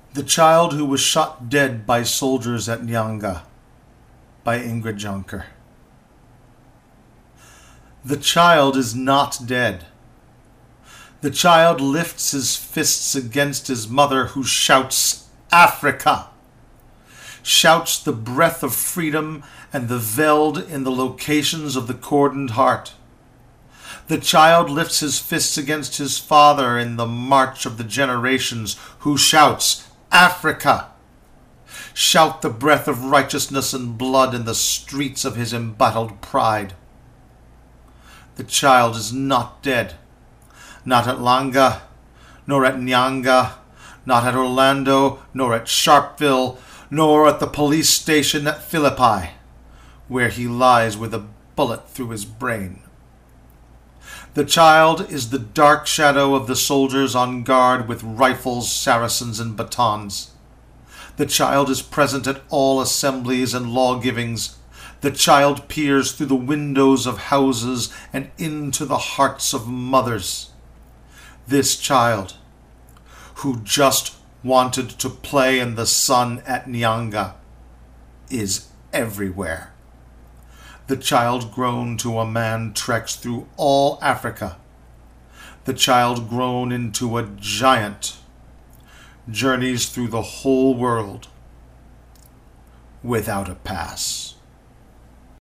The Child Who Was Shot Dead by Soldiers at Nyanga by Ingrid Jonker. The child is not dead. The child lifts his fists against his mother, who shouts, "Africa!" Shouts the breath of freedom and the veld in the locations of the cordoned heart. The child lifts his fists against his father in the march of the generations, who shouts, "Africa!" Shout the breath of righteousness and blood in the streets of his embattled pride. The child is not dead. Not at Langa, nor at Nyanga, not at Orlando, nor at Sharpeville, nor at the police station at Philippi, where he lies with a bullet through his brain. The child is the dark shadow of the soldiers on guard with rifles, Saracens, and batons. The child is present at all assemblies and law-givings. The child peers through the windows of houses and into the hearts of mothers. This child, who just wanted to play in the sun at Nyanga, is everywhere. The child grown to a man treks through all Africa. The child grown into a giant journeys through the whole world without a pass.